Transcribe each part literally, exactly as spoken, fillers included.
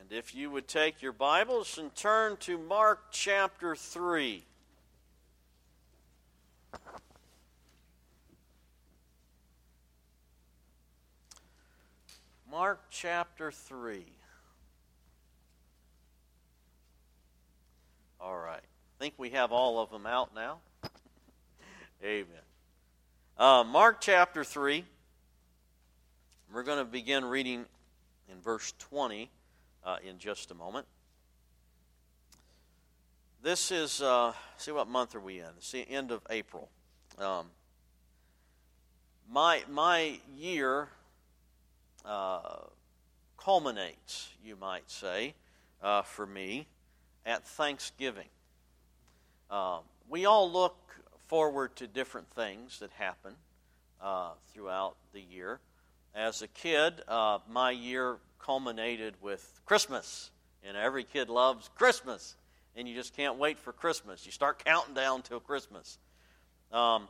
And if you would take your Bibles and turn to Mark chapter three. Mark chapter three. All right. I think we have all of them out now. Amen. Uh, Mark chapter three. We're going to begin reading in verse twenty uh, in just a moment. This is, uh, see what month are we in? It's the end of April. Um, my, my year uh, culminates, you might say, uh, for me, at Thanksgiving. Uh, we all look forward to different things that happen uh, throughout the year. As a kid, uh, my year culminated with Christmas, and every kid loves Christmas, and you just can't wait for Christmas. You start counting down till Christmas. Um,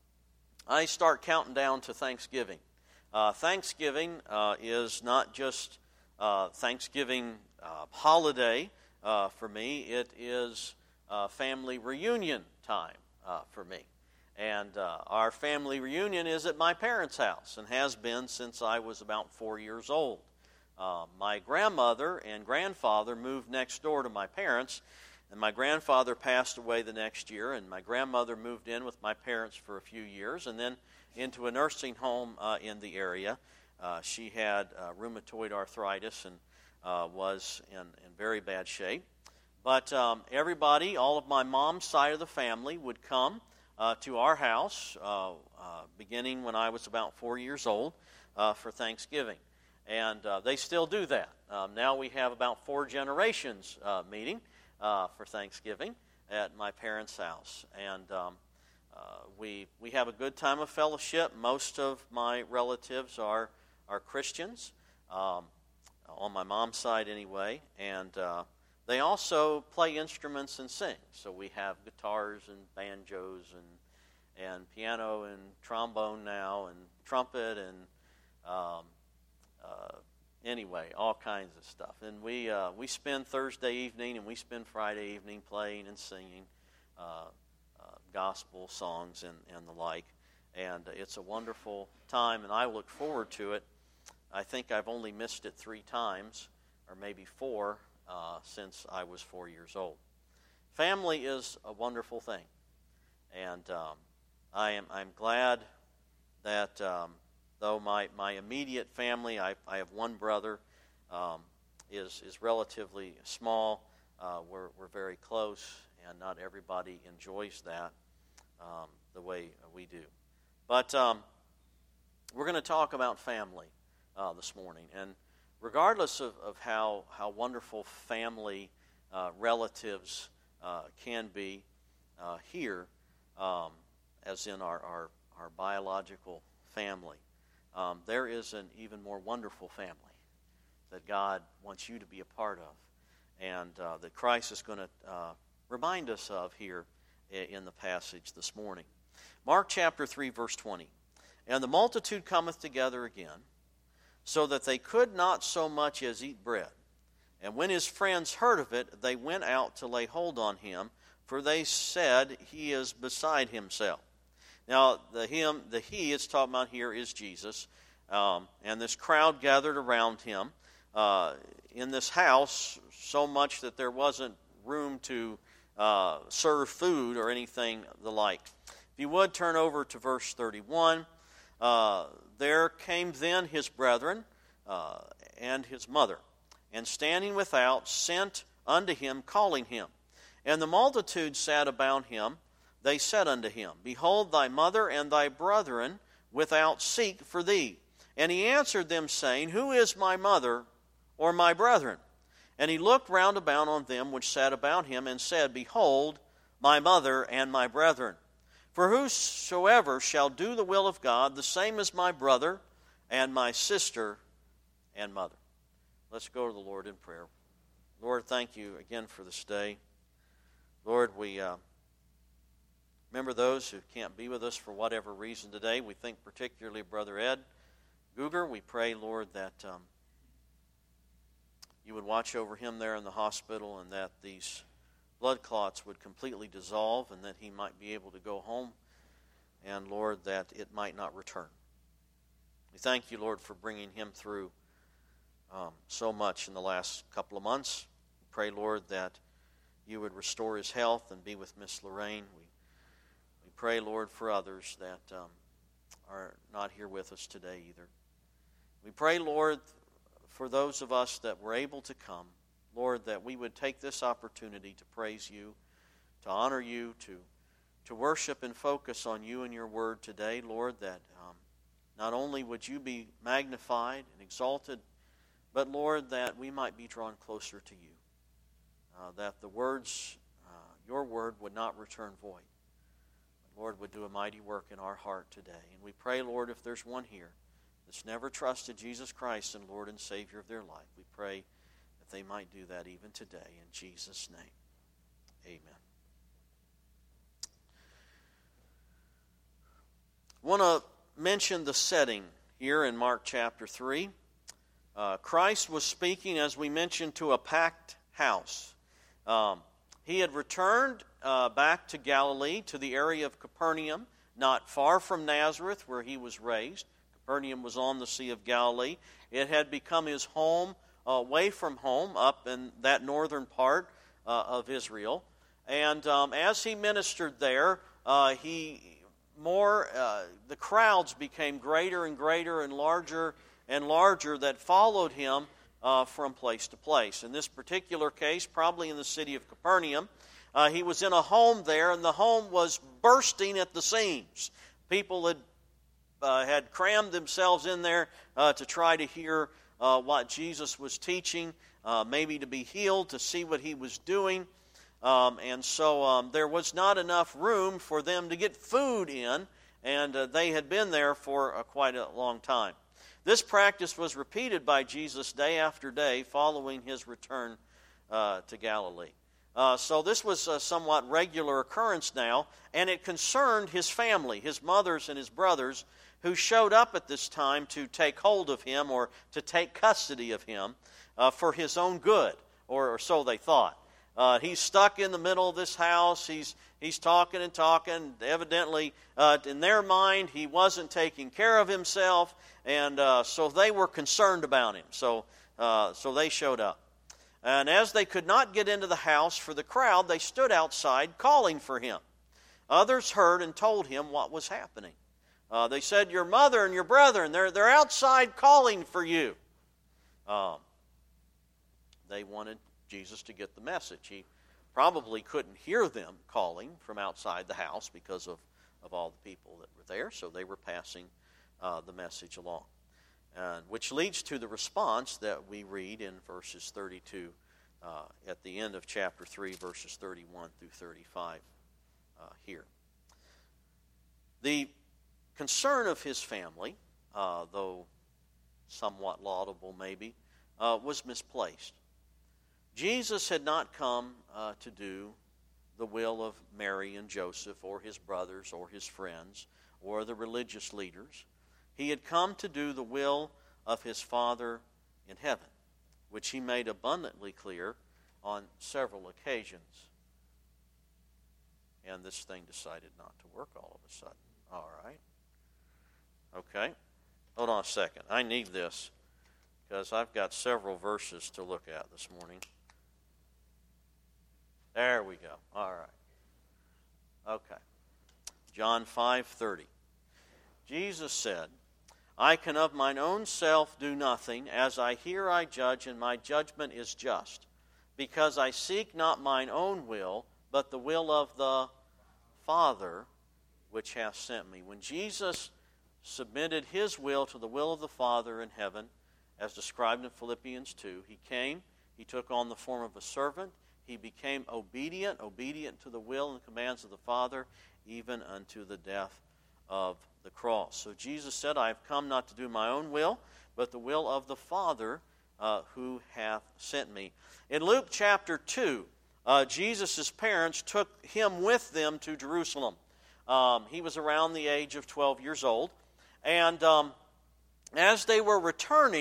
I start counting down to Thanksgiving. Uh, Thanksgiving uh, is not just uh, Thanksgiving uh, holiday uh, for me. It is uh, family reunion time uh, for me. And uh, our family reunion is at my parents' house and has been since I was about four years old. Uh, my grandmother and grandfather moved next door to my parents, and my grandfather passed away the next year, and my grandmother moved in with my parents for a few years, and then into a nursing home uh, in the area. Uh, she had uh, rheumatoid arthritis and uh, was in, in very bad shape. But um, everybody, all of my mom's side of the family would come uh, to our house, uh, uh, beginning when I was about four years old, uh, for Thanksgiving. And uh, they still do that. Um, now we have about four generations uh, meeting uh, for Thanksgiving at my parents' house. And um, uh, we we have a good time of fellowship. Most of my relatives are, are Christians, um, on my mom's side anyway. And uh, they also play instruments and sing. So we have guitars and banjos and, and piano and trombone now and trumpet and um, Uh, anyway, all kinds of stuff. And we uh, we spend Thursday evening and we spend Friday evening playing and singing uh, uh, gospel songs and, and the like. And it's a wonderful time, and I look forward to it. I think I've only missed it three times, or maybe four, uh, since I was four years old. Family is a wonderful thing. And um, I am I'm glad that... Um, Though my, my immediate family, I, I have one brother, um, is is relatively small. Uh, we're we're very close, and not everybody enjoys that um, the way we do. But um, we're going to talk about family uh, this morning, and regardless of, of how how wonderful family uh, relatives uh, can be uh, here, um, as in our, our our biological family. Um, there is an even more wonderful family that God wants you to be a part of, and uh, that Christ is going to uh, remind us of here in the passage this morning. Mark chapter three, verse twenty. And the multitude cometh together again, so that they could not so much as eat bread. And when his friends heard of it, they went out to lay hold on him, for they said, He is beside himself. Now, the him, the he it's talking about here is Jesus, um, and this crowd gathered around him uh, in this house so much that there wasn't room to uh, serve food or anything the like. If you would, turn over to verse thirty-one. Uh, there came then his brethren uh, and his mother, and standing without, sent unto him, calling him. And the multitude sat about him. They said unto him, Behold, thy mother and thy brethren without seek for thee. And he answered them, saying, Who is my mother or my brethren? And he looked round about on them which sat about him, and said, Behold, my mother and my brethren. For whosoever shall do the will of God, the same is my brother and my sister and mother. Let's go to the Lord in prayer. Lord, thank you again for this day. Lord, we... Uh, Remember those who can't be with us for whatever reason today. We think particularly of Brother Ed Guger. We pray, Lord, that um, you would watch over him there in the hospital, and that these blood clots would completely dissolve, and that he might be able to go home, and, Lord, that it might not return. We thank you, Lord, for bringing him through um, so much in the last couple of months. We pray, Lord, that you would restore his health and be with Miss Lorraine. We, we pray, Lord, for others that um, are not here with us today either. We pray, Lord, for those of us that were able to come, Lord, that we would take this opportunity to praise you, to honor you, to, to worship and focus on you and your word today, Lord, that um, not only would you be magnified and exalted, but, Lord, that we might be drawn closer to you, uh, that the words, uh, your word would not return void, but, Lord, would do a mighty work in our heart today. And we pray, Lord, if there's one here that's never trusted Jesus Christ and Lord and Savior of their life, we pray that they might do that even today. In Jesus' name, amen. I want to mention the setting here in Mark chapter three. Uh, Christ was speaking, as we mentioned, to a packed house. Um, he had returned uh, back to Galilee, to the area of Capernaum, not far from Nazareth, where he was raised. Capernaum was on the Sea of Galilee. It had become his home, uh, away from home, up in that northern part uh, of Israel. And um, as he ministered there, uh, he more uh, the crowds became greater and greater and larger and larger that followed him uh, from place to place. In this particular case, probably in the city of Capernaum, uh, he was in a home there, and the home was bursting at the seams. People had uh, had crammed themselves in there uh, to try to hear uh, what Jesus was teaching, uh, maybe to be healed, to see what he was doing. Um, and so um, there was not enough room for them to get food in, and uh, they had been there for uh, quite a long time. This practice was repeated by Jesus day after day following his return uh, to Galilee. Uh, so this was a somewhat regular occurrence now, and it concerned his family, his mothers and his brothers, who showed up at this time to take hold of him or to take custody of him uh, for his own good, or, or so they thought. Uh, he's stuck in the middle of this house. He's he's talking and talking. Evidently, uh, in their mind, he wasn't taking care of himself, and uh, so they were concerned about him. So, uh, so they showed up. And as they could not get into the house for the crowd, they stood outside calling for him. Others heard and told him what was happening. Uh, they said, "Your mother and your brethren, they're they're outside calling for you." Um, they wanted Jesus to get the message. He probably couldn't hear them calling from outside the house because of, of all the people that were there, so they were passing uh, the message along. And which leads to the response that we read in verses thirty-two, uh, at the end of chapter three, verses thirty-one through thirty-five uh, here. The concern of his family, uh, though somewhat laudable maybe, uh, was misplaced. Jesus had not come uh, to do the will of Mary and Joseph or his brothers or his friends or the religious leaders. He had come to do the will of his Father in heaven, which he made abundantly clear on several occasions. And this thing decided not to work all of a sudden. All right. Okay. Hold on a second. I need this because I've got several verses to look at this morning. There we go. All right. Okay. John five thirty. Jesus said, "I can of mine own self do nothing. As I hear I judge, and my judgment is just. Because I seek not mine own will, but the will of the Father which hath sent me." When Jesus submitted his will to the will of the Father in heaven, as described in Philippians two, he came, he took on the form of a servant, he became obedient, obedient to the will and commands of the Father, even unto the death of the cross. So Jesus said, "I have come not to do my own will, but the will of the Father uh, who hath sent me." In Luke chapter two, uh, Jesus' parents took him with them to Jerusalem. Um, he was around the age of twelve years old. And um, as they were returning,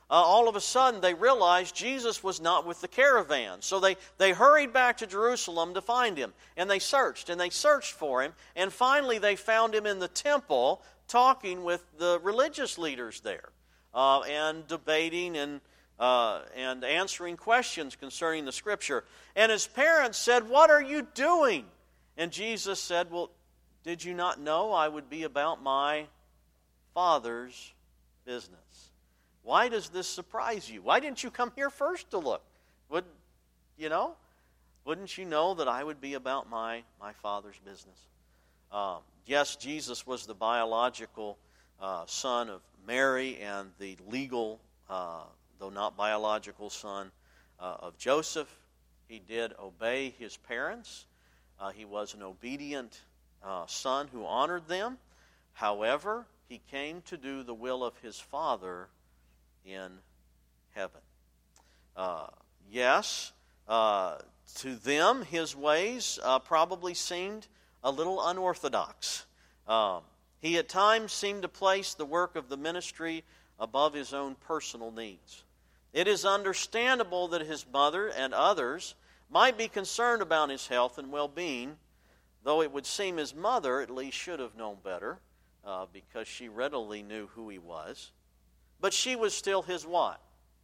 uh, all of a sudden they realized Jesus was not with the caravan. So they, they hurried back to Jerusalem to find him. And they searched, and they searched for him. And finally they found him in the temple talking with the religious leaders there uh, and debating and Uh, and answering questions concerning the Scripture. And his parents said, "What are you doing?" And Jesus said, "Well, did you not know I would be about my Father's business?" Why does this surprise you? Why didn't you come here first to look? Would, you know, wouldn't you know that I would be about my, my Father's business? Um, yes, Jesus was the biological uh, son of Mary and the legal uh though not biological son uh, of Joseph. He did obey his parents. Uh, he was an obedient uh, son who honored them. However, he came to do the will of his Father in heaven. Uh, yes, uh, to them, his ways uh, probably seemed a little unorthodox. Um, he at times seemed to place the work of the ministry above his own personal needs. It is understandable that his mother and others might be concerned about his health and well-being, though it would seem his mother at least should have known better uh, because she readily knew who he was. But she was still his what?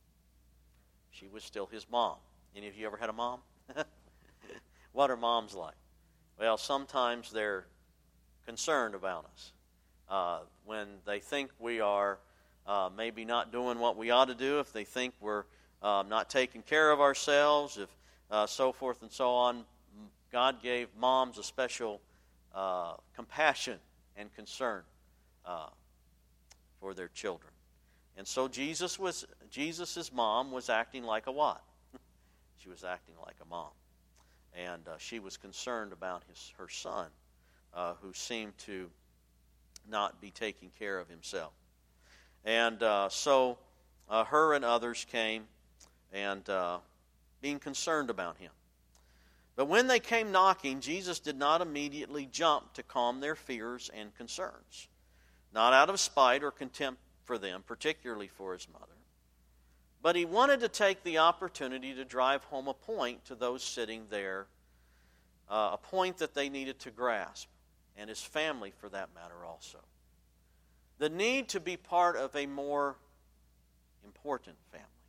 She was still his mom. Any of you ever had a mom? What are moms like? Well, sometimes they're concerned about us. Uh, when they think we are Uh, maybe not doing what we ought to do, if they think we're uh, not taking care of ourselves, if uh, so forth and so on. God gave moms a special uh, compassion and concern uh, for their children. And so Jesus was Jesus's mom was acting like a what? She was acting like a mom. And uh, she was concerned about his her son, uh, who seemed to not be taking care of himself. And uh, so uh, her and others came and uh, being concerned about him. But when they came knocking, Jesus did not immediately jump to calm their fears and concerns, not out of spite or contempt for them, particularly for his mother. But he wanted to take the opportunity to drive home a point to those sitting there, uh, a point that they needed to grasp, and his family for that matter also. The need to be part of a more important family,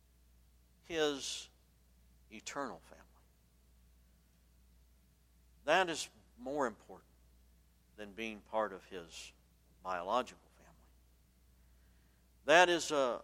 his eternal family. That is more important than being part of his biological family. That is a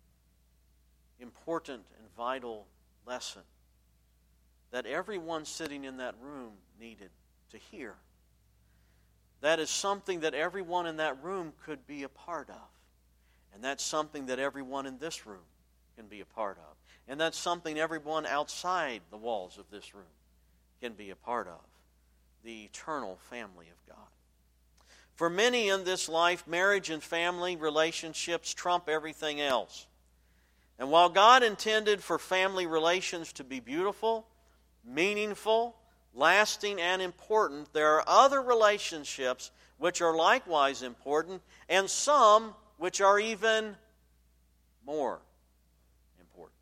important and vital lesson that everyone sitting in that room needed to hear. That is something that everyone in that room could be a part of. And that's something that everyone in this room can be a part of. And that's something everyone outside the walls of this room can be a part of. The eternal family of God. For many in this life, marriage and family relationships trump everything else. And while God intended for family relations to be beautiful, meaningful, lasting, and important, there are other relationships which are likewise important, and some which are even more important.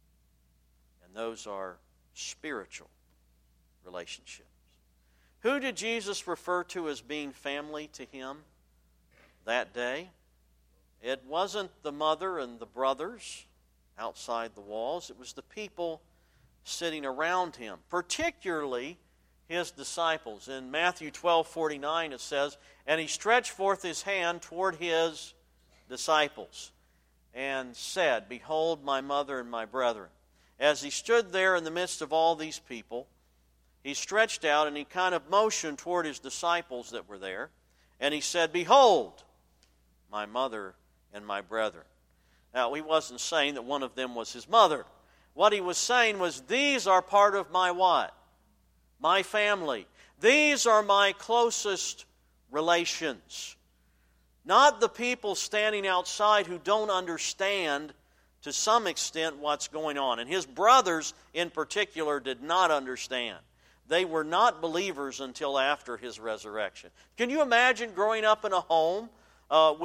And those are spiritual relationships. Who did Jesus refer to as being family to him that day? It wasn't the mother and the brothers outside the walls. It was the people sitting around him, particularly his disciples. In Matthew twelve forty-nine it says, "And he stretched forth his hand toward his disciples and said, Behold my mother and my brethren." As he stood there in the midst of all these people, he stretched out and he kind of motioned toward his disciples that were there. And he said, "Behold my mother and my brethren." Now, he wasn't saying that one of them was his mother. What he was saying was, these are part of my what? My family. These are my closest relations. Not the people standing outside who don't understand to some extent what's going on. And his brothers in particular did not understand. They were not believers until after his resurrection. Can you imagine growing up in a home uh, with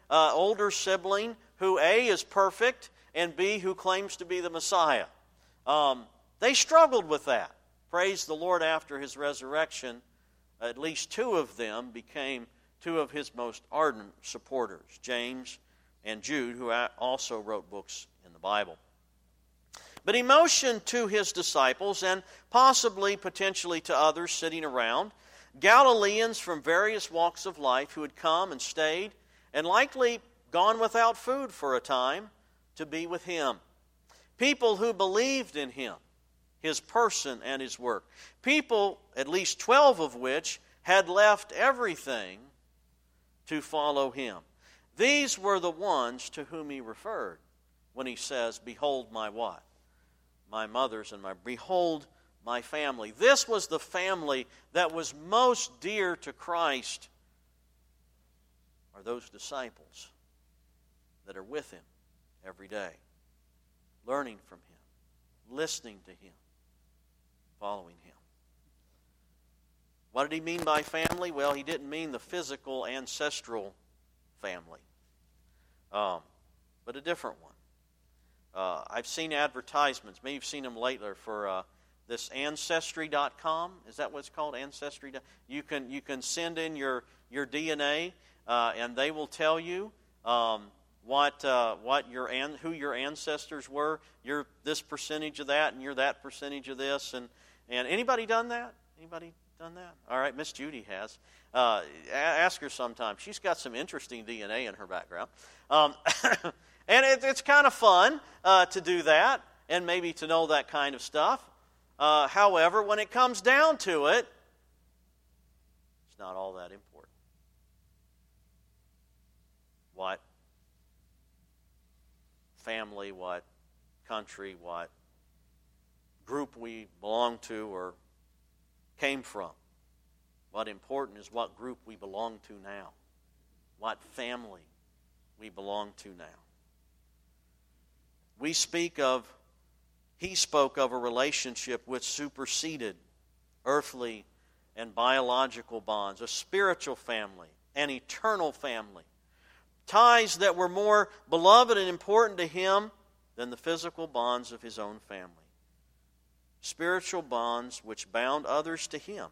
uh, older sibling who A, is perfect, and B, who claims to be the Messiah. Um, they struggled with that. Praise the Lord, after his resurrection, at least two of them became two of his most ardent supporters, James and Jude, who also wrote books in the Bible. But he motioned to his disciples, and possibly, potentially to others sitting around, Galileans from various walks of life who had come and stayed, and likely gone without food for a time, to be with him. People who believed in him, his person and his work. People, at least twelve of which, had left everything to follow him. These were the ones to whom he referred when he says, "Behold my what? My mothers and my, behold my family." This was the family that was most dear to Christ, are those disciples that are with him every day, learning from him, listening to him, following him. What did he mean by family? Well, he didn't mean the physical ancestral family, um, but a different one. Uh, I've seen advertisements, maybe you've seen them lately, for uh, this Ancestry dot com. Is that what it's called, Ancestry? You can you can send in your, your D N A, uh, and they will tell you um, what uh, what your an, who your ancestors were. You're this percentage of that, and you're that percentage of this. And, and anybody done that? Anybody done that? All right, Miss Judy has. Uh, ask her sometime. She's got some interesting D N A in her background. Um, And it, it's kind of fun uh, to do that and maybe to know that kind of stuff. Uh, however, when it comes down to it, it's not all that important. What family, what country, what group we belong to or came from. What important is what group we belong to now. What family we belong to now. We speak of, he spoke of a relationship which superseded earthly and biological bonds, a spiritual family, an eternal family, ties that were more beloved and important to him than the physical bonds of his own family. Spiritual bonds which bound others to him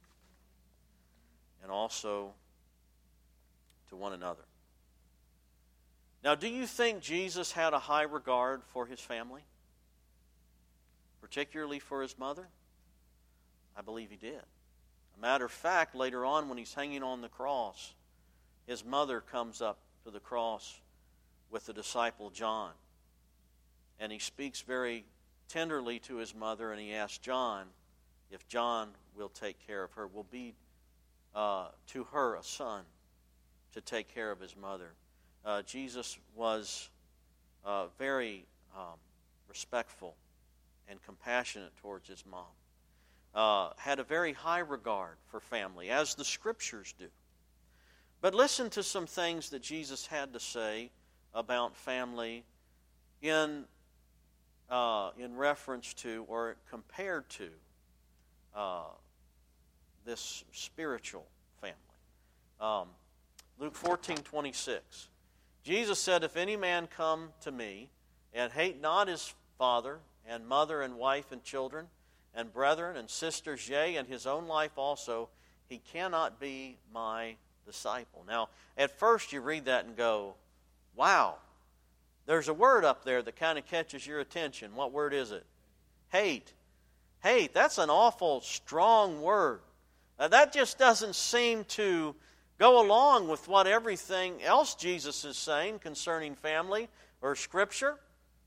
and also to one another. Now, do you think Jesus had a high regard for his family? Particularly for his mother? I believe he did. A matter of fact, later on when he's hanging on the cross, his mother comes up to the cross with the disciple John. And he speaks very tenderly to his mother, and he asks John if John will take care of her, will be uh, to her a son to take care of his mother. Uh, Jesus was uh, very um, respectful and compassionate towards his mom. Uh, had a very high regard for family, as the Scriptures do. But listen to some things that Jesus had to say about family in, uh, in reference to or compared to uh, this spiritual family. Um, Luke fourteen twenty-six. Jesus said, "If any man come to me and hate not his father and mother and wife and children and brethren and sisters, yea, and his own life also, he cannot be my disciple." Now, at first you read that and go, wow, there's a word up there that kind of catches your attention. What word is it? Hate. Hate, that's an awful strong word. Now, that just doesn't seem to go along with what everything else Jesus is saying concerning family or Scripture.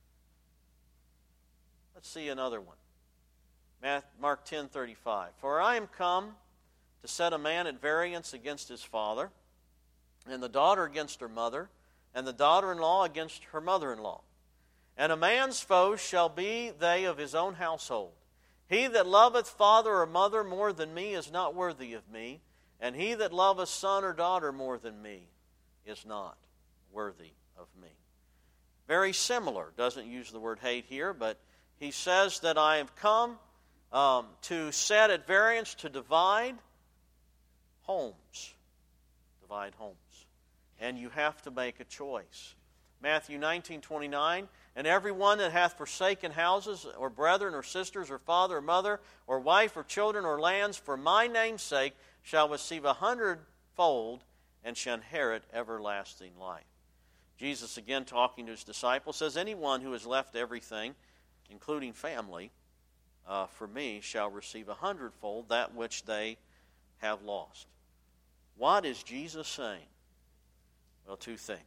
Let's see another one. Mark ten thirty-five. "For I am come to set a man at variance against his father, and the daughter against her mother, and the daughter-in-law against her mother-in-law. And a man's foes shall be they of his own household. He that loveth father or mother more than me is not worthy of me, and he that loveth son or daughter more than me is not worthy of me." Very similar. Doesn't use the word hate here, but he says that I have come um, to set at variance, to divide homes. Divide homes. and you have to make a choice. Matthew nineteen twenty-nine, and everyone that hath forsaken houses, or brethren, or sisters, or father, or mother, or wife, or children, or lands, for my name's sake, shall receive a hundredfold, and shall inherit everlasting life. Jesus, again talking to his disciples, says, anyone who has left everything, including family, uh, for me, shall receive a hundredfold that which they have lost. What is Jesus saying? Well, two things.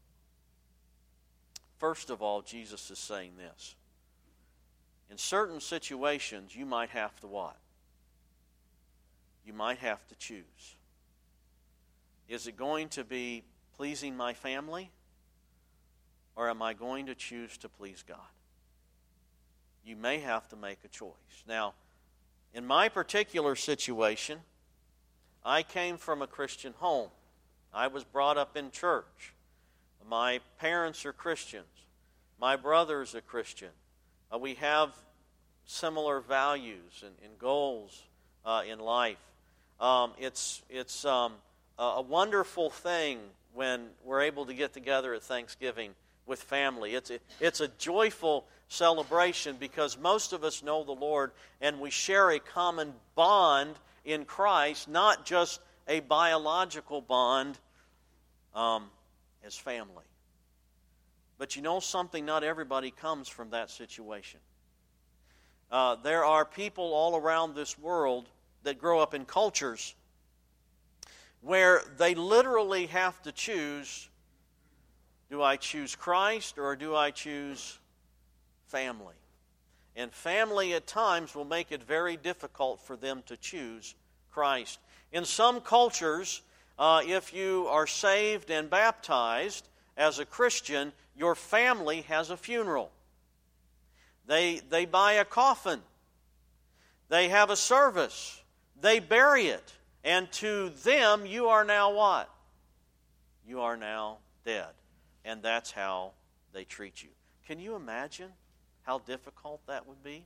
First of all, Jesus is saying this. In certain situations, you might have to what? You might have to choose. Is it going to be pleasing my family? Or am I going to choose to please God? You may have to make a choice. Now, in my particular situation, I came from a Christian home. I was brought up in church. My parents are Christians. My brother's a Christian. Uh, we have similar values and, and goals uh, in life. Um, it's it's um, a, a wonderful thing when we're able to get together at Thanksgiving with family. It's a, it's a joyful celebration because most of us know the Lord and we share a common bond in Christ, not just a biological bond um, as family. But you know something? Not everybody comes from that situation. Uh, there are people all around this world that grow up in cultures where they literally have to choose, do I choose Christ or do I choose family? And family at times will make it very difficult for them to choose Christ. In some cultures, uh, if you are saved and baptized as a Christian, your family has a funeral. They, they buy a coffin. They have a service. They bury it. And to them, you are now what? You are now dead. And that's how they treat you. Can you imagine how difficult that would be?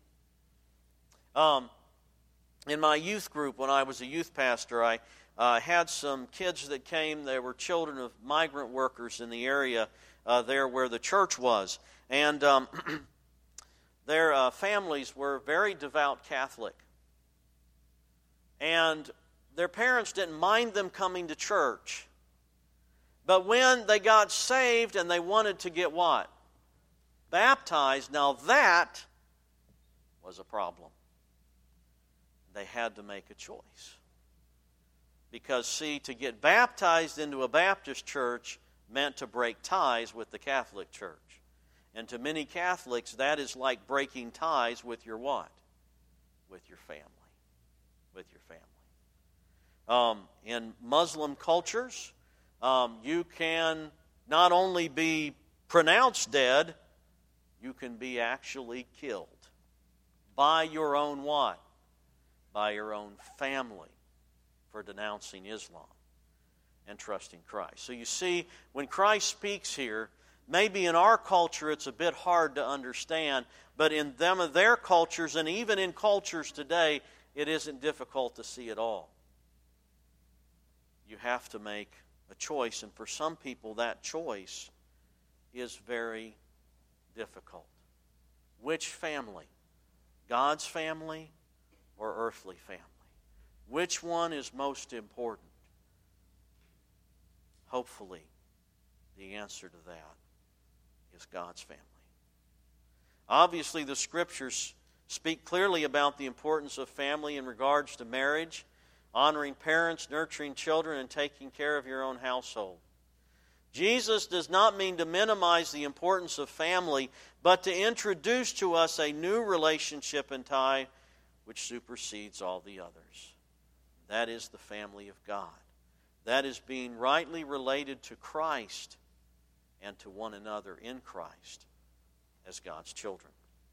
Um, in my youth group, when I was a youth pastor, I uh, had some kids that came. They were children of migrant workers in the area uh, there where the church was. And um, their uh, families were very devout Catholic. And their parents didn't mind them coming to church. But when they got saved and they wanted to get what? Baptized, now that was a problem. They had to make a choice. Because, see, to get baptized into a Baptist church meant to break ties with the Catholic Church. And to many Catholics, that is like breaking ties with your what? With your family. With your family. Um, in Muslim cultures, um, you can not only be pronounced dead, you can be actually killed by your own what? By your own family for denouncing Islam and trusting Christ. So you see, when Christ speaks here, maybe in our culture it's a bit hard to understand, but in them of their cultures, and even in cultures today, it isn't difficult to see at all. You have to make a choice, and for some people that choice is very difficult. Which family? God's family or earthly family? Which one is most important? Hopefully, the answer to that is God's family. Obviously, the Scriptures speak clearly about the importance of family in regards to marriage, honoring parents, nurturing children, and taking care of your own household. Jesus does not mean to minimize the importance of family, but to introduce to us a new relationship and tie which supersedes all the others. That is the family of God. That is being rightly related to Christ and to one another in Christ as God's children.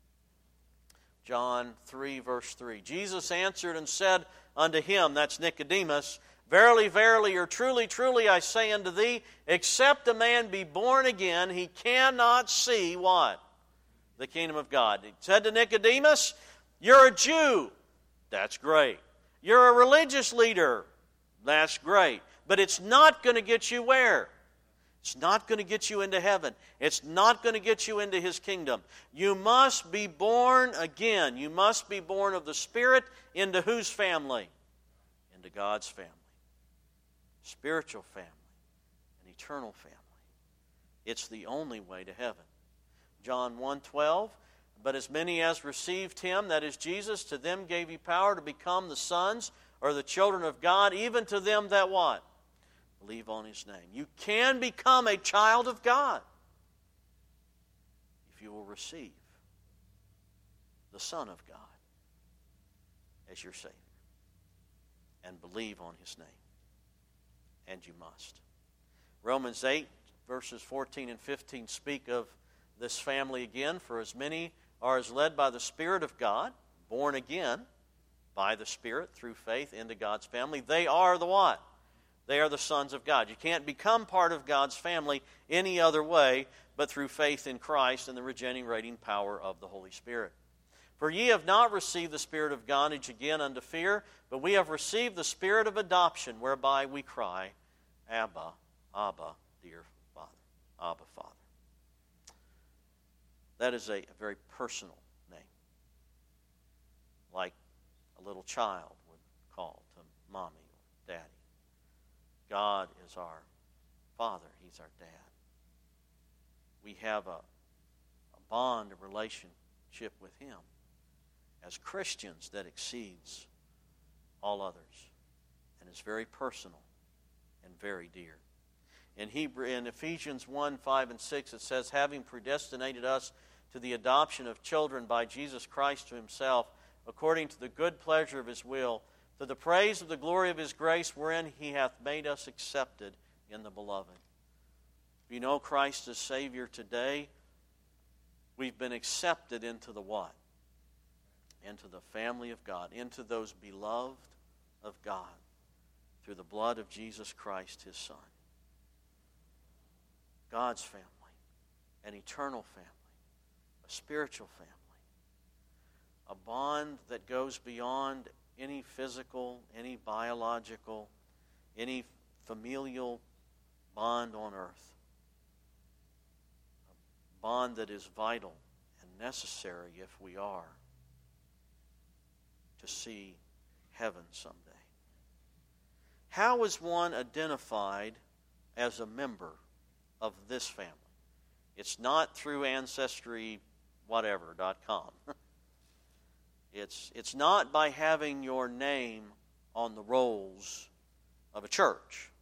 John three, verse three. Jesus answered and said unto him, that's Nicodemus, Verily, verily, or truly, truly, I say unto thee, except a man be born again, he cannot see what? The kingdom of God. He said to Nicodemus, you're a Jew. That's great. You're a religious leader. That's great. But it's not going to get you where? It's not going to get you into heaven. It's not going to get you into His kingdom. You must be born again. You must be born of the Spirit into whose family? Into God's family. Spiritual family. An eternal family. It's the only way to heaven. John one twelve, but as many as received Him, that is Jesus, to them gave He power to become the sons or the children of God, even to them that what? Believe on His name. You can become a child of God if you will receive the Son of God as your Savior and believe on His name. And you must. Romans eight, verses fourteen and fifteen speak of this family again. For as many are as led by the Spirit of God, born again by the Spirit through faith into God's family, they are the what? They are the sons of God. You can't become part of God's family any other way but through faith in Christ and the regenerating power of the Holy Spirit. For ye have not received the spirit of bondage again unto fear, but we have received the spirit of adoption, whereby we cry, Abba, Abba, dear Father. Abba, Father. That is a, a very personal name, like a little child would call to mommy or daddy. God is our Father. He's our dad. We have a, a bond, a relationship with Him as Christians that exceeds all others and is very personal and very dear. In Hebrew, in Ephesians one, five, and six, it says, having predestinated us to the adoption of children by Jesus Christ to Himself, according to the good pleasure of His will, to the praise of the glory of His grace, wherein He hath made us accepted in the Beloved. If you know Christ as Savior today, we've been accepted into the what? Into the family of God, into those beloved of God, through the blood of Jesus Christ, His Son. God's family, an eternal family, a spiritual family, a bond that goes beyond any physical, any biological, any familial bond on earth. A bond that is vital and necessary if we are to see heaven someday. How is one identified as a member of this family? It's not through ancestry whatever dot com. It's, it's not by having your name on the rolls of a church.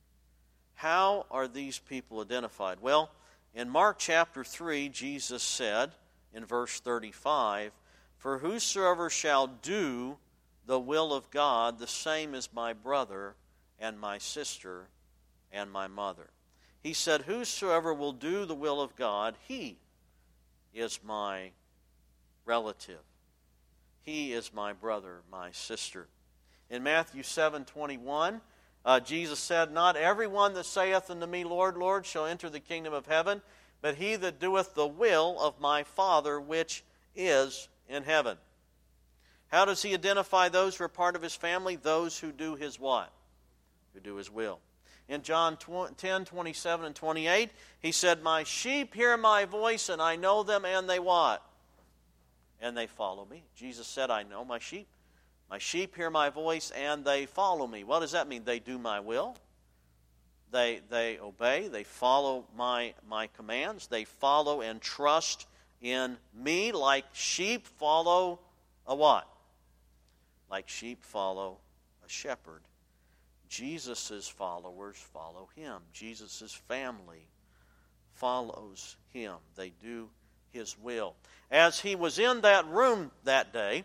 How are these people identified? Well, in Mark chapter three, Jesus said in verse thirty-five, for whosoever shall do the will of God, the same is my brother and my sister and my mother. He said, whosoever will do the will of God, he is my relative. He is my brother, my sister. In Matthew seven twenty-one, uh, Jesus said, not everyone that saith unto me, Lord, Lord, shall enter the kingdom of heaven, but he that doeth the will of my Father which is in heaven. How does He identify those who are part of His family? Those who do His what? Who do His will. In John ten twenty-seven and twenty-eight, He said, my sheep hear my voice, and I know them, and they what? And they follow me. Jesus said, I know my sheep. My sheep hear my voice, and they follow me. What does that mean? They do my will. They, they obey. They follow my, my commands. They follow and trust in me like sheep follow a what? Like sheep follow a shepherd. Jesus' followers follow Him. Jesus' family follows Him. They do His will. As He was in that room that day,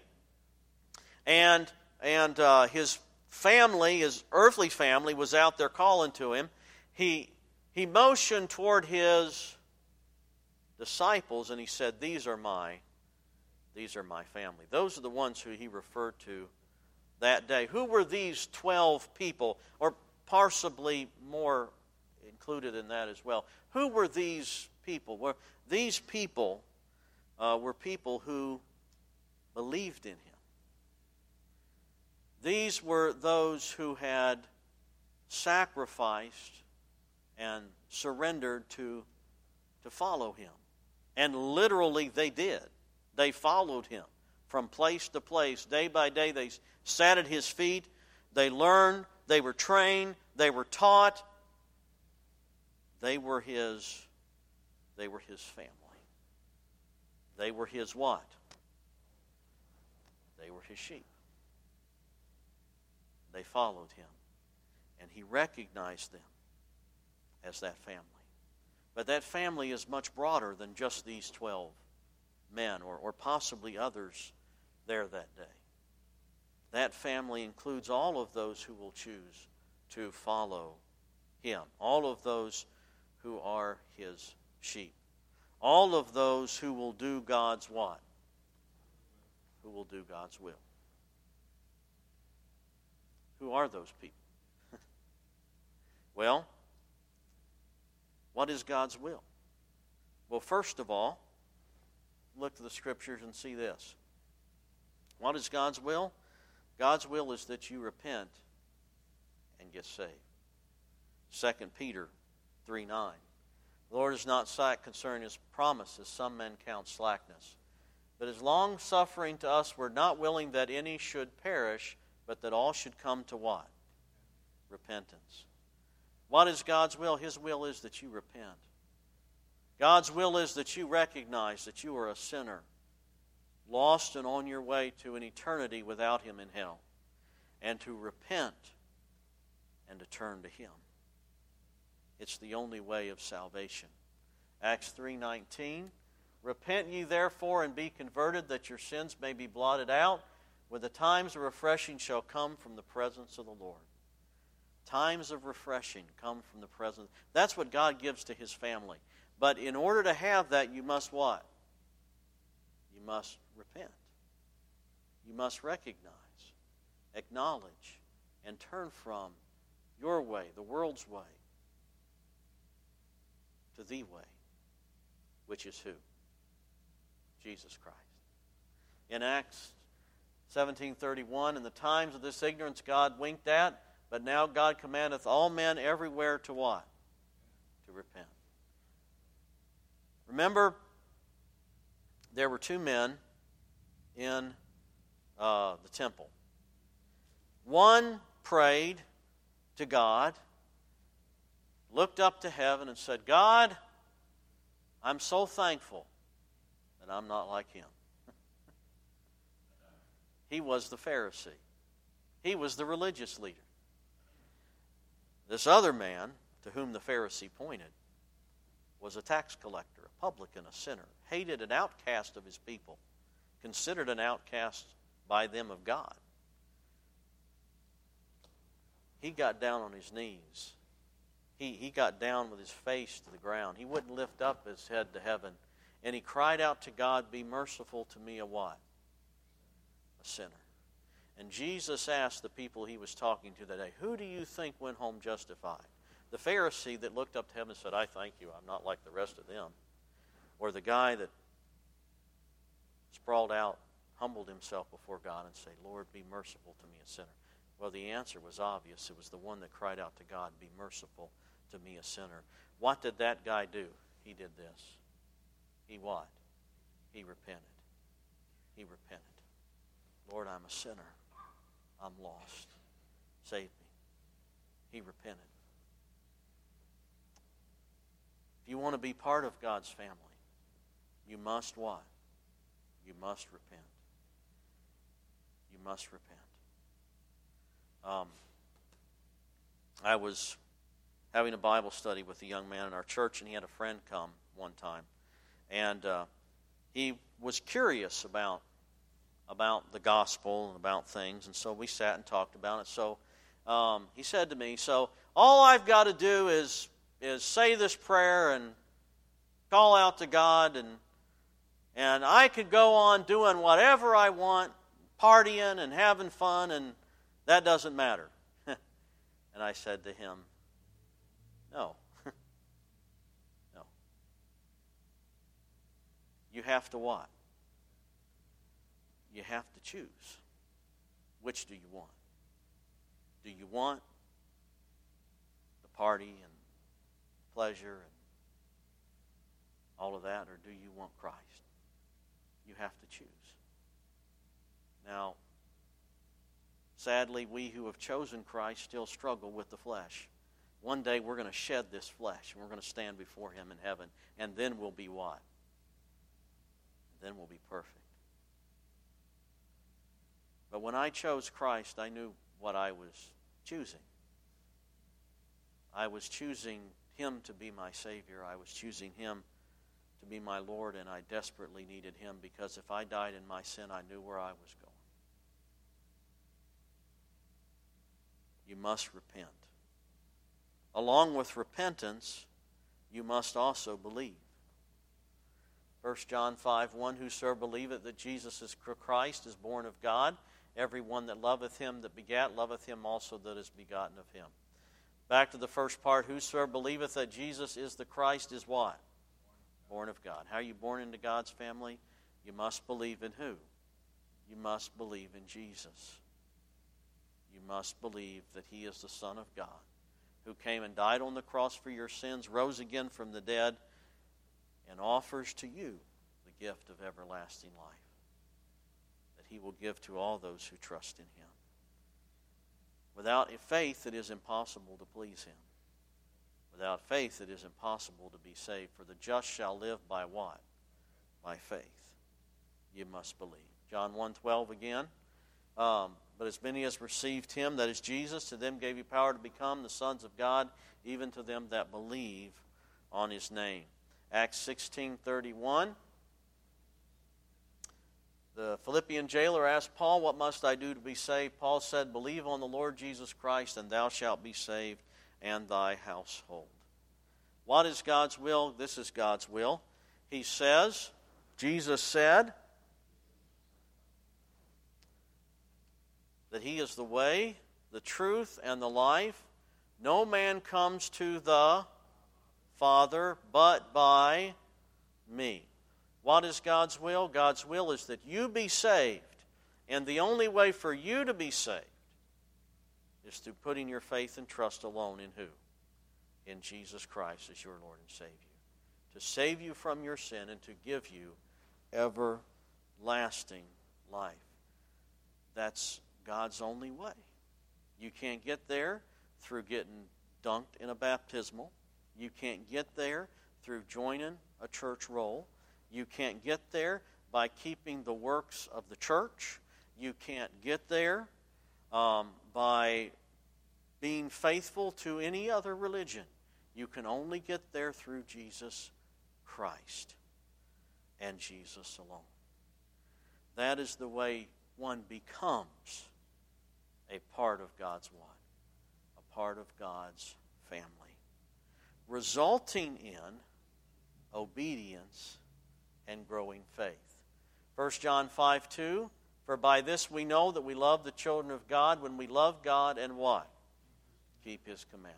and, and uh, His family, His earthly family, was out there calling to Him, He, he motioned toward His disciples, and He said, these are my these are my family. Those are the ones who He referred to that day. Who were these twelve people, or possibly more included in that as well? Who were these people? Well, these people uh, were people who believed in Him. These were those who had sacrificed and surrendered to, to follow him. And literally they did. They followed him from place to place. Day by day they sat at his feet. They learned. They were trained. They were taught. They were his, they were his family. They were his what? They were his sheep. They followed him. And he recognized them as that family. But that family is much broader than just these twelve men or, or possibly others there that day. That family includes all of those who will choose to follow him. All of those who are his sheep. All of those who will do God's what? Who will do God's will. Who are those people? Well, what is God's will? Well, first of all, look to the Scriptures and see this. What is God's will? God's will is that you repent and get saved. Second Peter three nine. The Lord is not slack concerning his promises, some men count slackness, but is long-suffering to us, we're not willing that any should perish, but that all should come to what? Repentance. What is God's will? His will is that you repent. God's will is that you recognize that you are a sinner, lost and on your way to an eternity without him in hell, and to repent and to turn to him. It's the only way of salvation. Acts three nineteen, repent ye therefore and be converted, that your sins may be blotted out, when the times of refreshing shall come from the presence of the Lord. Times of refreshing come from the presence. That's what God gives to his family. But in order to have that, you must what? You must repent. You must recognize, acknowledge, and turn from your way, the world's way, to the way, which is who? Jesus Christ. In Acts seventeen thirty-one, in the times of this ignorance God winked at, but now God commandeth all men everywhere to what? To repent. Remember, there were two men in uh, the temple. One prayed to God, looked up to heaven and said, God, I'm so thankful that I'm not like him. He was the Pharisee. He was the religious leader. This other man, to whom the Pharisee pointed, was a tax collector, a publican, a sinner, hated an outcast of his people, considered an outcast by them of God. He got down on his knees. He, he got down with his face to the ground. He wouldn't lift up his head to heaven. And he cried out to God, be merciful to me, a what? A sinner. And Jesus asked the people he was talking to that day, who do you think went home justified? The Pharisee that looked up to heaven and said, I thank you, I'm not like the rest of them. Or the guy that sprawled out, humbled himself before God and said, Lord, be merciful to me, a sinner. Well, the answer was obvious. It was the one that cried out to God, be merciful to me, a sinner. What did that guy do? He did this. He what? He repented. He repented. Lord, I'm a sinner. I'm lost. Save me. He repented. If you want to be part of God's family, you must what? You must repent. You must repent. Um, I was having a Bible study with a young man in our church, and he had a friend come one time. And uh, he was curious about about the gospel and about things, and so we sat and talked about it. So um, he said to me, so all I've got to do is is say this prayer and call out to God, and and I could go on doing whatever I want, partying and having fun, and that doesn't matter. And I said to him, no. No. You have to what? You have to choose. Which do you want? Do you want the party and pleasure and all of that, or do you want Christ? You have to choose. Now, sadly, we who have chosen Christ still struggle with the flesh. One day we're going to shed this flesh, and we're going to stand before Him in heaven, and then we'll be what? Then we'll be perfect. But when I chose Christ, I knew what I was choosing. I was choosing Him to be my Savior. I was choosing Him to be my Lord, and I desperately needed Him, because if I died in my sin, I knew where I was going. You must repent. Along with repentance, you must also believe. First John five one, whosoever believeth that Jesus is Christ is born of God. Every one that loveth Him that begat, loveth Him also that is begotten of Him. Back to the first part, whosoever believeth that Jesus is the Christ is what? Born of God. How are you born into God's family? You must believe in who? You must believe in Jesus. You must believe that He is the Son of God, who came and died on the cross for your sins, rose again from the dead, and offers to you the gift of everlasting life that He will give to all those who trust in Him. Without faith, it is impossible to please Him. Without faith, it is impossible to be saved. For the just shall live by what? By faith. You must believe. John one twelve again. Um, but as many as received Him, that is Jesus, to them gave He power to become the sons of God, even to them that believe on His name. Acts sixteen thirty-one. The Philippian jailer asked Paul, what must I do to be saved? Paul said, believe on the Lord Jesus Christ, and thou shalt be saved, and thy household. What is God's will? This is God's will. He says, Jesus said, that He is the way, the truth, and the life. No man comes to the Father but by me. What is God's will? God's will is that you be saved. And the only way for you to be saved is through putting your faith and trust alone in who? In Jesus Christ as your Lord and Savior. To save you from your sin and to give you everlasting life. That's God's only way. You can't get there through getting dunked in a baptismal. You can't get there through joining a church roll. You can't get there by keeping the works of the church. You can't get there um, by being faithful to any other religion. You can only get there through Jesus Christ and Jesus alone. That is the way one becomes a part of God's what? A part of God's family. Resulting in obedience and growing faith. First John five two, for by this we know that we love the children of God when we love God and what? Keep His commandments.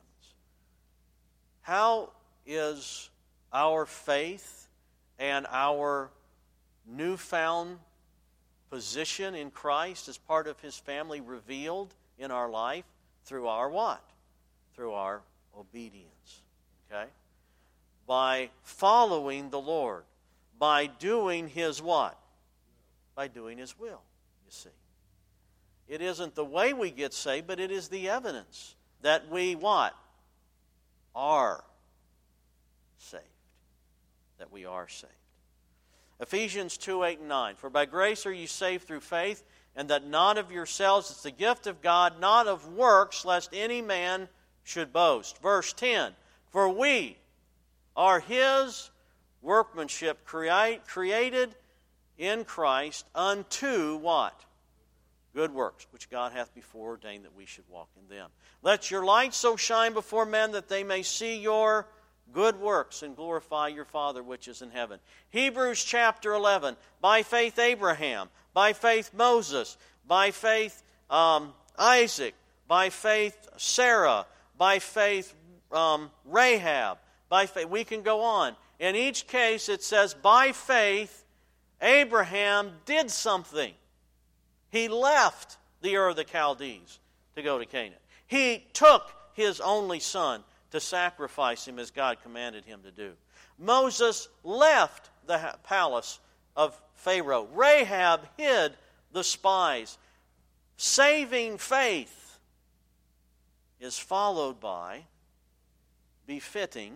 How is our faith and our newfound position in Christ as part of His family revealed in our life? Through our what? Through our obedience. Okay? By following the Lord. By doing His what? By doing His will, you see. It isn't the way we get saved, but it is the evidence that we what? Are saved. That we are saved. Ephesians two, eight, and nine. For by grace are ye saved through faith, and that not of yourselves, it's the gift of God, not of works, lest any man should boast. Verse ten. For we are His workmanship, create, created in Christ unto what? Good works, which God hath before ordained that we should walk in them. Let your light so shine before men that they may see your good works and glorify your Father which is in heaven. Hebrews chapter eleven. By faith Abraham, by faith Moses, by faith um, Isaac, by faith Sarah, by faith um, Rahab, by faith. We can go on. In each case it says, by faith Abraham did something. He left the Ur of the Chaldees to go to Canaan. He took his only son to to sacrifice him as God commanded him to do. Moses left the palace of Pharaoh. Rahab hid the spies. Saving faith is followed by befitting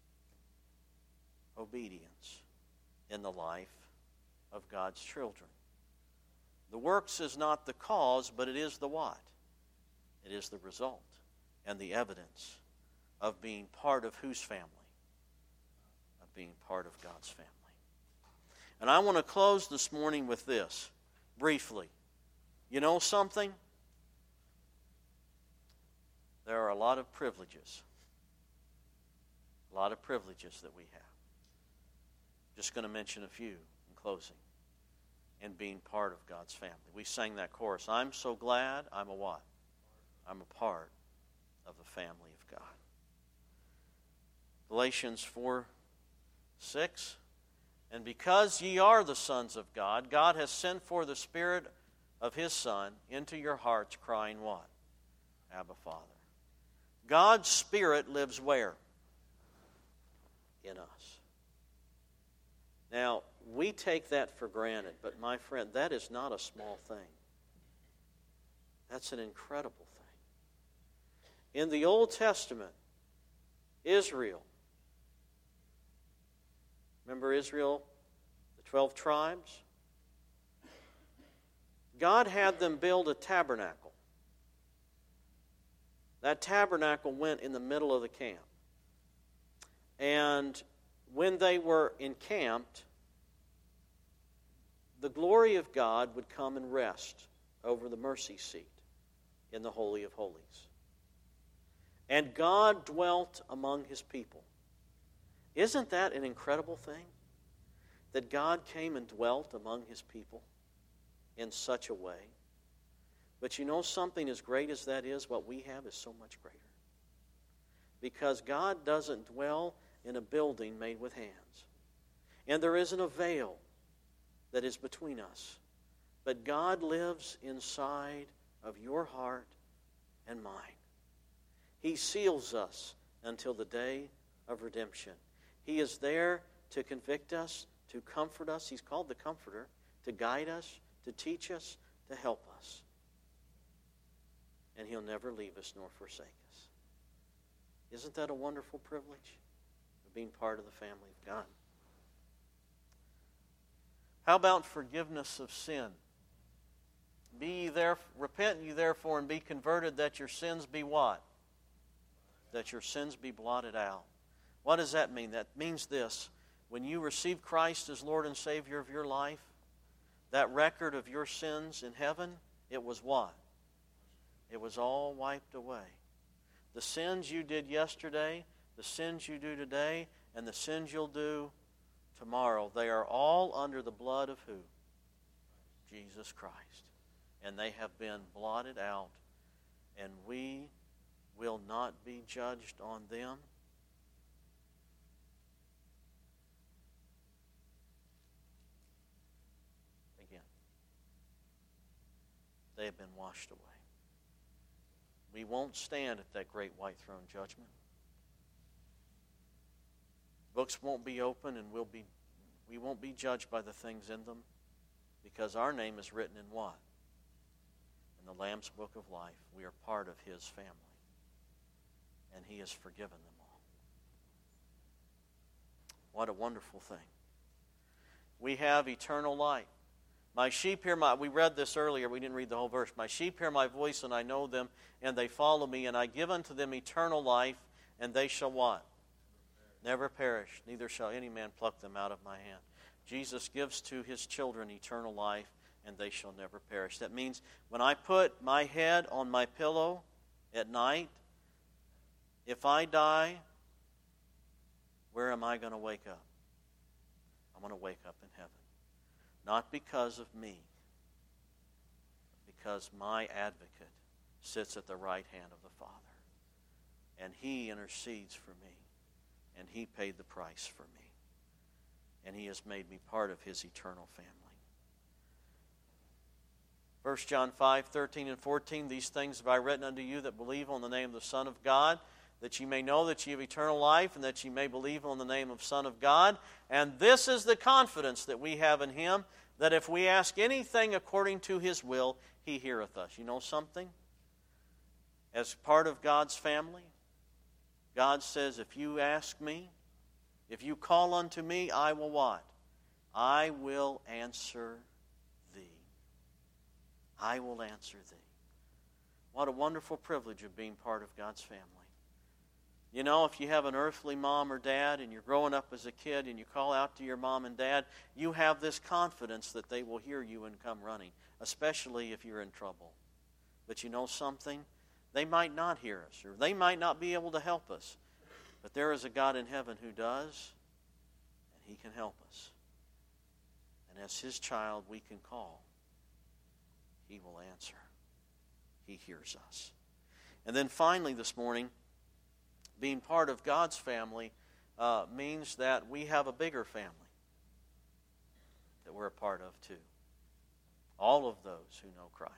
obedience in the life of God's children. The works is not the cause, but it is the what? It is the result and the evidence of being part of whose family? Of being part of God's family. And I want to close this morning with this, briefly. You know something? There are a lot of privileges. A lot of privileges that we have. Just going to mention a few in closing. And being part of God's family. We sang that chorus, I'm so glad I'm a what? I'm a part of the family of God. Galatians four six. And because ye are the sons of God, God has sent forth the Spirit of His Son into your hearts, crying what? Abba, Father. God's Spirit lives where? In us. Now, we take that for granted, but my friend, that is not a small thing. That's an incredible thing. In the Old Testament, Israel, remember Israel, the twelve tribes? God had them build a tabernacle. That tabernacle went in the middle of the camp. And when they were encamped, the glory of God would come and rest over the mercy seat in the Holy of Holies. And God dwelt among His people. Isn't that an incredible thing? That God came and dwelt among His people in such a way. But you know something, as great as that is, what we have is so much greater. Because God doesn't dwell in a building made with hands. And there isn't a veil that is between us. But God lives inside of your heart and mine. He seals us until the day of redemption. He is there to convict us, to comfort us. He's called the Comforter, to guide us, to teach us, to help us. And He'll never leave us nor forsake us. Isn't that a wonderful privilege of being part of the family of God? How about forgiveness of sin? Be ye there, repent ye therefore and be converted, that your sins be what? That your sins be blotted out. What does that mean? That means this. When you receive Christ as Lord and Savior of your life, that record of your sins in heaven, it was what? It was all wiped away. The sins you did yesterday, the sins you do today, and the sins you'll do tomorrow, they are all under the blood of who? Jesus Christ. And they have been blotted out, and we will not be judged on them. Again, they have been washed away. We won't stand at that great white throne judgment. Books won't be open, and we'll be, we won't be judged by the things in them, because our name is written in what? In the Lamb's Book of Life. We are part of His family, and He has forgiven them all. What a wonderful thing. We have eternal life. My sheep hear my, we read this earlier, we didn't read the whole verse. My sheep hear my voice, and I know them, and they follow me, and I give unto them eternal life, and they shall what? Never perish, neither shall any man pluck them out of my hand. Jesus gives to His children eternal life, and they shall never perish. That means when I put my head on my pillow at night, if I die, where am I going to wake up? I'm going to wake up in heaven. Not because of me, but because my advocate sits at the right hand of the Father. And He intercedes for me. And He paid the price for me. And He has made me part of His eternal family. First John five, thirteen and fourteen, these things have I written unto you that believe on the name of the Son of God, that ye may know that ye have eternal life, and that ye may believe on the name of Son of God. And this is the confidence that we have in Him, that if we ask anything according to His will, He heareth us. You know something? As part of God's family, God says, if you ask me, if you call unto me, I will what? I will answer thee. I will answer thee. What a wonderful privilege of being part of God's family. You know, if you have an earthly mom or dad and you're growing up as a kid and you call out to your mom and dad, you have this confidence that they will hear you and come running, especially if you're in trouble. But you know something? They might not hear us, or they might not be able to help us. But there is a God in heaven who does, and He can help us. And as His child, we can call. He will answer. He hears us. And then finally this morning, being part of God's family uh, means that we have a bigger family that we're a part of too. All of those who know Christ.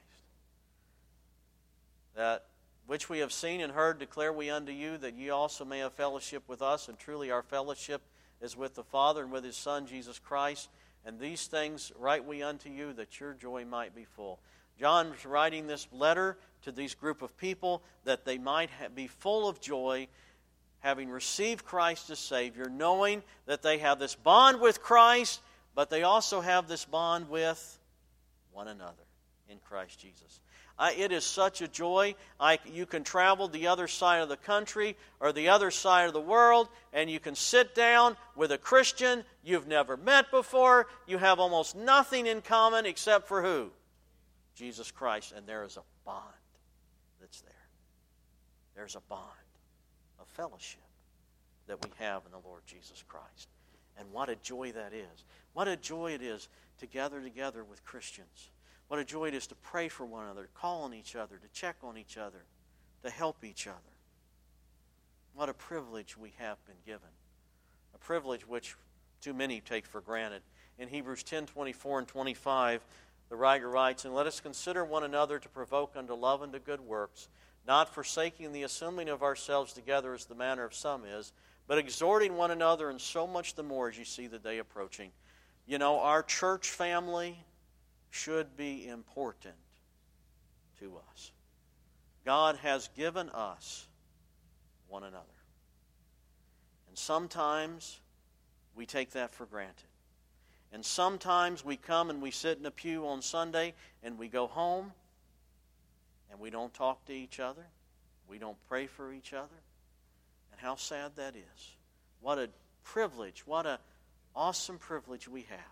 That which we have seen and heard declare we unto you, that ye also may have fellowship with us, and truly our fellowship is with the Father and with His Son, Jesus Christ. And these things write we unto you, that your joy might be full. John was writing this letter to these group of people that they might be full of joy, having received Christ as Savior, knowing that they have this bond with Christ, but they also have this bond with one another in Christ Jesus. I, it is such a joy. I, you can travel the other side of the country or the other side of the world, and you can sit down with a Christian you've never met before. You have almost nothing in common except for who? Jesus Christ. And there is a bond that's there. There's a bond of fellowship that we have in the Lord Jesus Christ. And what a joy that is. What a joy it is to gather together with Christians. What a joy it is to pray for one another, to call on each other, to check on each other, to help each other. What a privilege we have been given. A privilege which too many take for granted. In Hebrews ten, twenty-four and twenty-five, the writer writes, and let us consider one another to provoke unto love and to good works, not forsaking the assembling of ourselves together as the manner of some is, but exhorting one another, and so much the more as you see the day approaching. You know, our church family should be important to us. God has given us one another. And sometimes we take that for granted. And sometimes we come and we sit in a pew on Sunday and we go home and we don't talk to each other. We don't pray for each other. And how sad that is. What a privilege, what an awesome privilege we have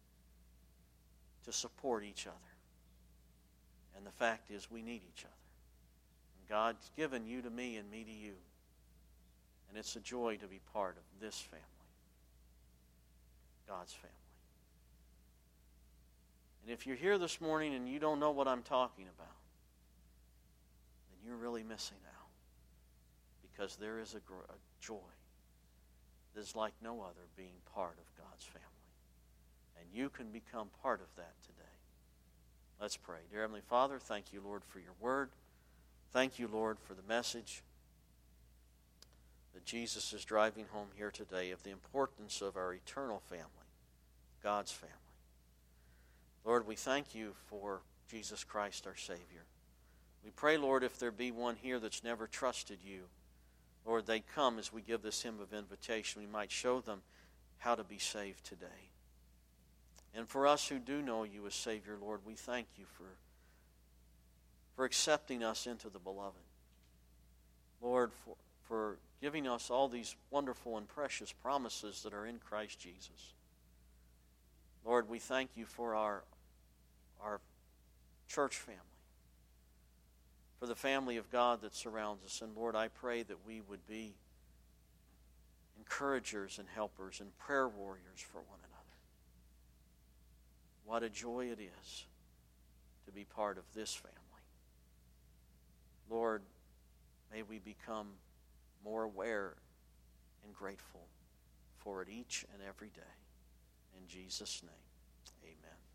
to support each other. And the fact is we need each other. And God's given you to me and me to you. And it's a joy to be part of this family. God's family. And if you're here this morning and you don't know what I'm talking about, then you're really missing out. Because there is a, gr- a joy that is like no other being part of God's family. And you can become part of that today. Let's pray. Dear Heavenly Father, thank you, Lord, for your word. Thank you, Lord, for the message that Jesus is driving home here today of the importance of our eternal family, God's family. Lord, we thank you for Jesus Christ, our Savior. We pray, Lord, if there be one here that's never trusted you, Lord, they come as we give this hymn of invitation. We might show them how to be saved today. And for us who do know you as Savior, Lord, we thank you for, for accepting us into the beloved. Lord, for, for giving us all these wonderful and precious promises that are in Christ Jesus. Lord, we thank you for our, our church family, for the family of God that surrounds us. And Lord, I pray that we would be encouragers and helpers and prayer warriors for one another. What a joy it is to be part of this family. Lord, may we become more aware and grateful for it each and every day. In Jesus' name.